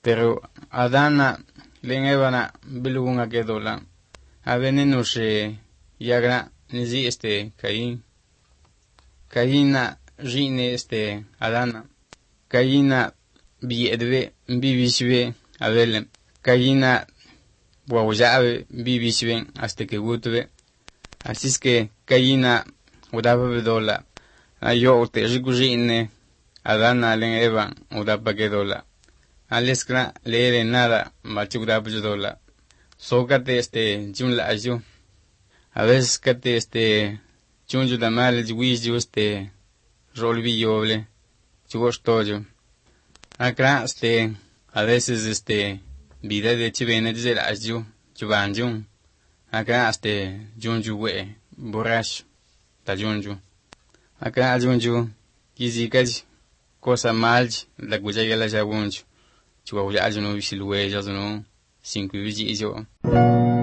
Pero Adana len Eva bilugunga quedola. A venenus yagra nizi Caín. Caína rine Adana. Caína biedve bibishve Abel. Caína guauyave bibishven hasta que gutve. Así es que Caína udaba bedola. Ayo te ricurrine Adana len Eva udaba quedola. Aleskra leere nada machugudaba bedola. Sócate jumla ayu. A veces cate chunju damal juicio rolvi yoble. Chugos toyo. Acá a veces vida de chivene de la ayu. Chubanjun. Acá junju we borracho. Ta junju. Acá junju kizikaj cosa mal la gujaya la jabunju. Chugauja no visilwe no 5 viji yo.